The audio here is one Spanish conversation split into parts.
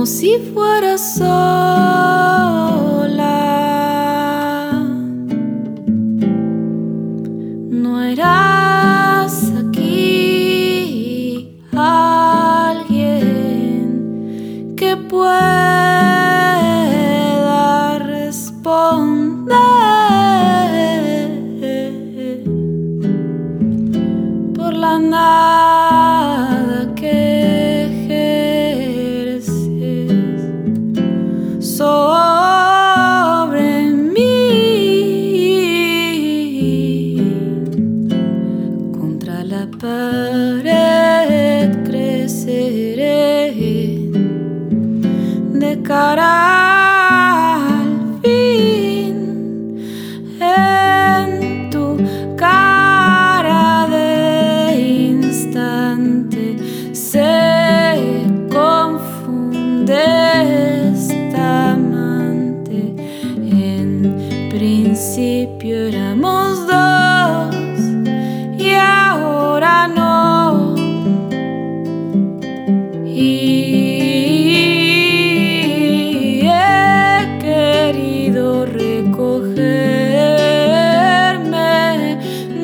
si fuera sola. No eras aquí alguien que pueda responder por la nada que ejerces sobre mí. Contra la pared creceré de cara al fin. En tu cara de instante se confunde esta amante. En principio éramos dos y ahora no. Y he querido recogerme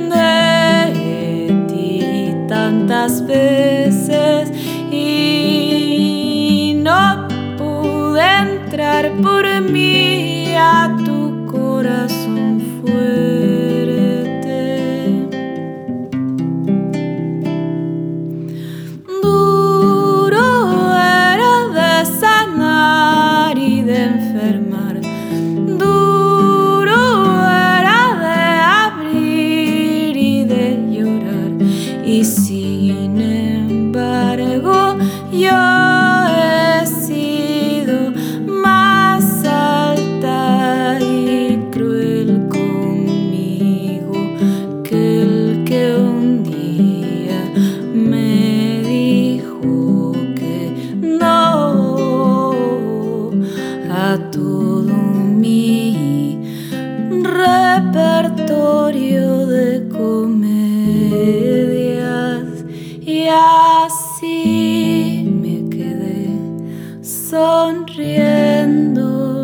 de ti tantas veces y no pude entrar por mí a tu corazón fuerte. Duro era de sanar y de enfermar. Duro era de abrir y de llorar. Y sin embargo yo he sido más alta y cruel conmigo que el que un día me dijo que no a todo mi repertorio de comedias. Y así me quedé sonriendo